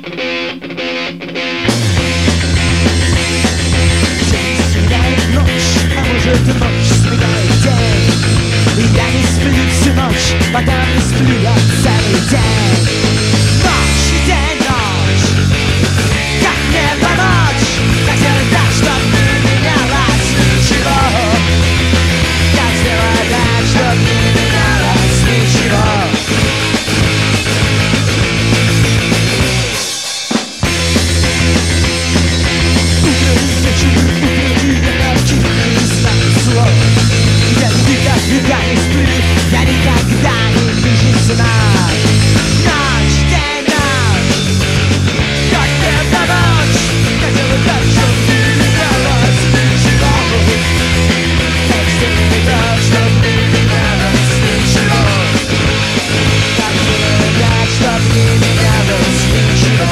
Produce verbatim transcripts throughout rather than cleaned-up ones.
Сменяет ночь, а может ночь сменяет день. И я не сплю всю ночь, пока не сплю я целый день. Ночь и день, ночь. Как мне помочь? Как сделать так, чтоб не менялось ничего? Как сделать так, чтоб не менялось ничего? Я никогда не сплю, я никогда не вижу сна. Ночь, день, ночь. Как мне помочь? Как сделать так, чтоб не менялось ничего? Как сделать так, чтоб не менялось ничего? Как сделать так, чтоб не менялось ничего?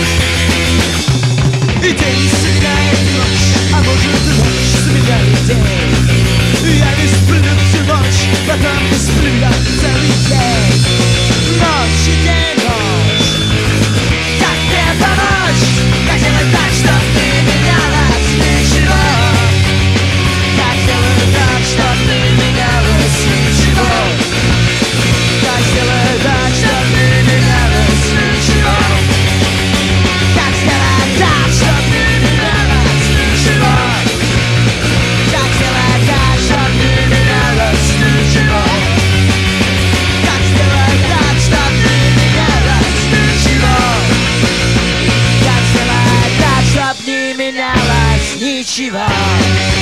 И день сменяет ночь, а может ночь сменяет день. Я не сплю всю ночь, пока не сплю я целый день. Ночь и день, ночь. Как мне помочь? Как сделать так, чтоб не менялось ничего? Как сделать так, чтоб не менялось ничего? Как сделать так, чтоб не менялось ничего? Как сделать так, чтоб не менялось ничего? Как сделать так, чтоб не менялось ничего? Как сделать так, чтоб не менялось ничего? Как сделать так, чтоб не менялось ничего?